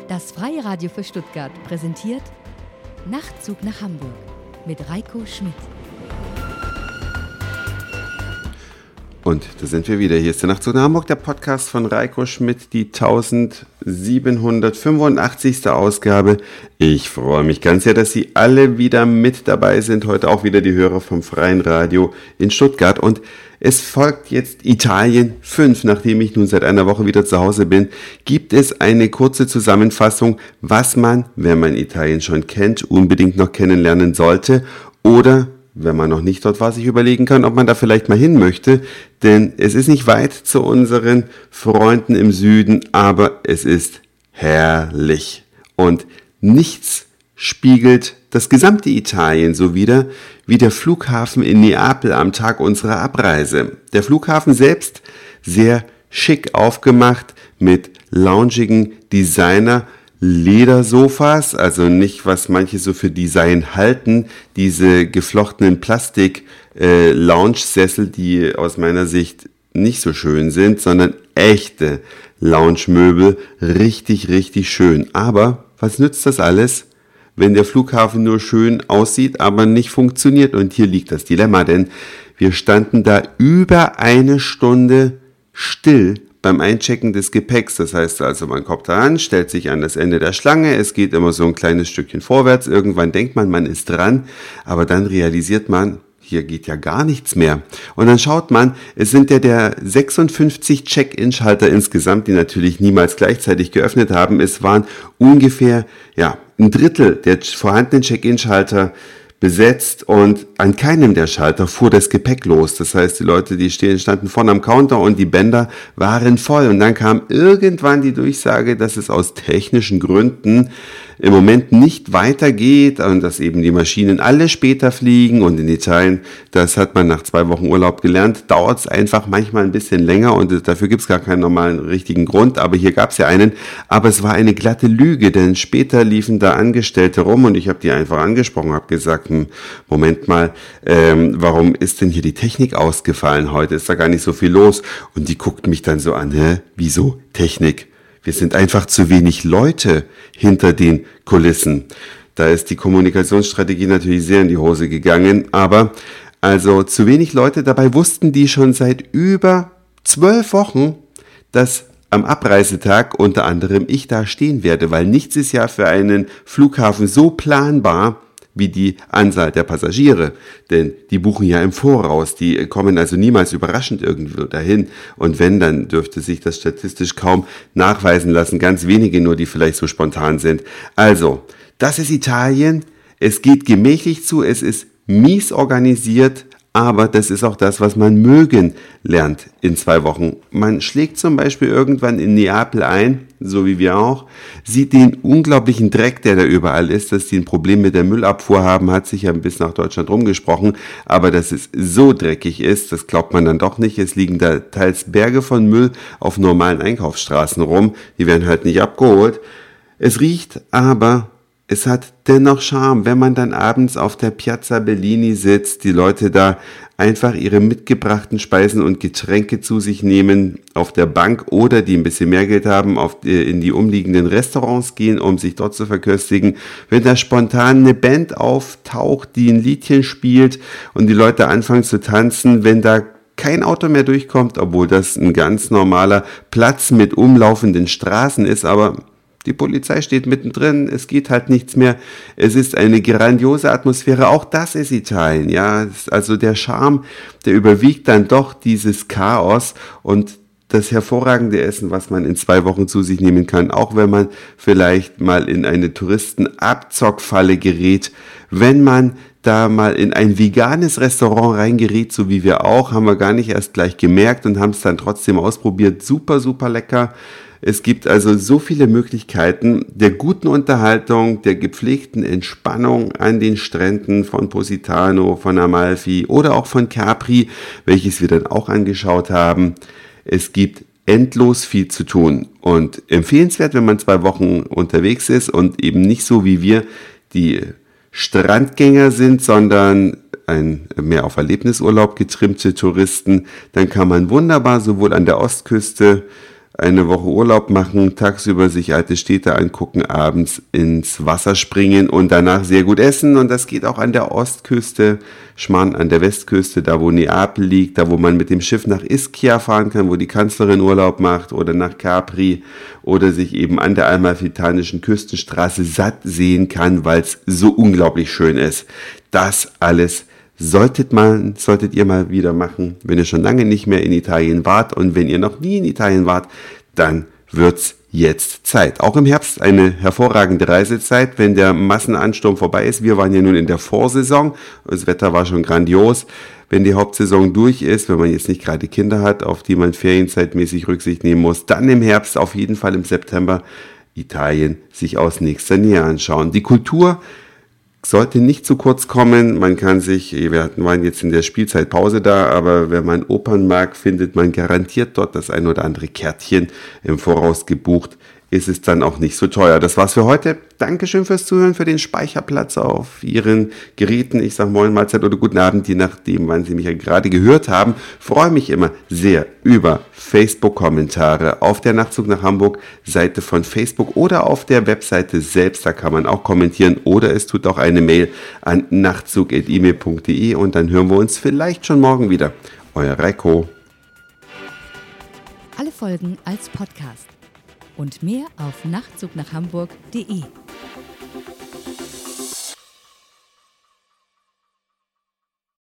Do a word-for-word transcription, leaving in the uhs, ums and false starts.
Das Freie Radio für Stuttgart präsentiert Nachtzug nach Hamburg mit Reiko Schmidt. Und da sind wir wieder. Hier ist der Nachtzug nach Hamburg, der Podcast von Reiko Schmidt, die tausendsiebenhundertfünfundachtzigste Ausgabe. Ich freue mich ganz sehr, dass Sie alle wieder mit dabei sind. Heute auch wieder die Hörer vom Freien Radio in Stuttgart. Und es folgt jetzt Italien fünf. Nachdem ich nun seit einer Woche wieder zu Hause bin, gibt es eine kurze Zusammenfassung, was man, wenn man Italien schon kennt, unbedingt noch kennenlernen sollte oder wenn man noch nicht dort war, sich überlegen kann, ob man da vielleicht mal hin möchte. Denn es ist nicht weit zu unseren Freunden im Süden, aber es ist herrlich. Und nichts spiegelt das gesamte Italien so wider wie der Flughafen in Neapel am Tag unserer Abreise. Der Flughafen selbst sehr schick aufgemacht mit loungigen Designer Ledersofas, also nicht, was manche so für Design halten, diese geflochtenen Plastik-Lounge-Sessel, äh, die aus meiner Sicht nicht so schön sind, sondern echte Lounge-Möbel, richtig, richtig schön. Aber was nützt das alles, wenn der Flughafen nur schön aussieht, aber nicht funktioniert? Und hier liegt das Dilemma, denn wir standen da über eine Stunde still beim Einchecken des Gepäcks. Das heißt also, man kommt da an, stellt sich an das Ende der Schlange, es geht immer so ein kleines Stückchen vorwärts, irgendwann denkt man, man ist dran, aber dann realisiert man, hier geht ja gar nichts mehr. Und dann schaut man, es sind ja der sechsundfünfzig Check-in-Schalter insgesamt, die natürlich niemals gleichzeitig geöffnet haben. Es waren ungefähr, ja, ein Drittel der vorhandenen Check-in-Schalter besetzt und an keinem der Schalter fuhr das Gepäck los. Das heißt, die Leute, die stehen, standen vorne am Counter und die Bänder waren voll. Und dann kam irgendwann die Durchsage, dass es aus technischen Gründen im Moment nicht weitergeht und dass eben die Maschinen alle später fliegen. Und in Italien, das hat man nach zwei Wochen Urlaub gelernt, dauert es einfach manchmal ein bisschen länger und dafür gibt es gar keinen normalen richtigen Grund. Aber hier gab es ja einen. Aber es war eine glatte Lüge, denn später liefen da Angestellte rum und ich habe die einfach angesprochen, habe gesagt, hm, Moment mal, ähm, warum ist denn hier die Technik ausgefallen heute? Ist da gar nicht so viel los? Und die guckt mich dann so an, hä, wieso Technik? Wir sind einfach zu wenig Leute hinter den Kulissen. Da ist die Kommunikationsstrategie natürlich sehr in die Hose gegangen, aber also zu wenig Leute, dabei wussten die schon seit über zwölf Wochen, dass am Abreisetag unter anderem ich da stehen werde, weil nichts ist ja für einen Flughafen so planbar wie die Anzahl der Passagiere, denn die buchen ja im Voraus, die kommen also niemals überraschend irgendwo dahin und wenn, dann dürfte sich das statistisch kaum nachweisen lassen, ganz wenige nur, die vielleicht so spontan sind. Also, das ist Italien, es geht gemächlich zu, es ist mies organisiert, aber das ist auch das, was man mögen lernt in zwei Wochen. Man schlägt zum Beispiel irgendwann in Neapel ein, so wie wir auch, sieht den unglaublichen Dreck, der da überall ist, dass die ein Problem mit der Müllabfuhr haben, hat sich ja bis nach Deutschland rumgesprochen, aber dass es so dreckig ist, das glaubt man dann doch nicht. Es liegen da teils Berge von Müll auf normalen Einkaufsstraßen rum, die werden halt nicht abgeholt. Es riecht aber, es hat dennoch Charme, wenn man dann abends auf der Piazza Bellini sitzt, die Leute da einfach ihre mitgebrachten Speisen und Getränke zu sich nehmen auf der Bank oder die ein bisschen mehr Geld haben, auf die, in die umliegenden Restaurants gehen, um sich dort zu verköstigen. Wenn da spontan eine Band auftaucht, die ein Liedchen spielt und die Leute anfangen zu tanzen, wenn da kein Auto mehr durchkommt, obwohl das ein ganz normaler Platz mit umlaufenden Straßen ist, aber die Polizei steht mittendrin, es geht halt nichts mehr. Es ist eine grandiose Atmosphäre, auch das ist Italien, ja. Also der Charme, der überwiegt dann doch dieses Chaos und das hervorragende Essen, was man in zwei Wochen zu sich nehmen kann, auch wenn man vielleicht mal in eine Touristenabzockfalle gerät, wenn man da mal in ein veganes Restaurant reingerät, so wie wir auch, haben wir gar nicht erst gleich gemerkt und haben es dann trotzdem ausprobiert, super, super lecker. Es gibt also so viele Möglichkeiten der guten Unterhaltung, der gepflegten Entspannung an den Stränden von Positano, von Amalfi oder auch von Capri, welches wir dann auch angeschaut haben. Es gibt endlos viel zu tun und empfehlenswert, wenn man zwei Wochen unterwegs ist und eben nicht so wie wir die Strandgänger sind, sondern ein mehr auf Erlebnisurlaub getrimmte Touristen, dann kann man wunderbar sowohl an der Ostküste eine Woche Urlaub machen, tagsüber sich alte Städte angucken, abends ins Wasser springen und danach sehr gut essen. Und das geht auch an der Ostküste, Schmarrn an der Westküste, da wo Neapel liegt, da wo man mit dem Schiff nach Ischia fahren kann, wo die Kanzlerin Urlaub macht, oder nach Capri oder sich eben an der amalfitanischen Küstenstraße satt sehen kann, weil es so unglaublich schön ist. Das alles Solltet, man, solltet ihr mal wieder machen, wenn ihr schon lange nicht mehr in Italien wart, und wenn ihr noch nie in Italien wart, dann wird's jetzt Zeit. Auch im Herbst eine hervorragende Reisezeit, wenn der Massenansturm vorbei ist. Wir waren ja nun in der Vorsaison, das Wetter war schon grandios. Wenn die Hauptsaison durch ist, wenn man jetzt nicht gerade Kinder hat, auf die man ferienzeitmäßig Rücksicht nehmen muss, dann im Herbst, auf jeden Fall im September, Italien sich aus nächster Nähe anschauen. Die Kultur sollte nicht zu kurz kommen. Man kann sich, wir waren jetzt in der Spielzeitpause da, aber wenn man Opern mag, findet man garantiert dort das ein oder andere Kärtchen im Voraus gebucht. Ist es dann auch nicht so teuer. Das war's für heute. Dankeschön fürs Zuhören, für den Speicherplatz auf Ihren Geräten. Ich sage Moin, Mahlzeit oder guten Abend, je nachdem, wann Sie mich ja gerade gehört haben. Freue mich immer sehr über Facebook-Kommentare auf der Nachtzug nach Hamburg Seite von Facebook oder auf der Webseite selbst. Da kann man auch kommentieren, oder es tut auch eine Mail an nachtzug at e mail punkt de, und dann hören wir uns vielleicht schon morgen wieder. Euer Reiko. Alle Folgen als Podcast. Und mehr auf nachtzug nach hamburg punkt de.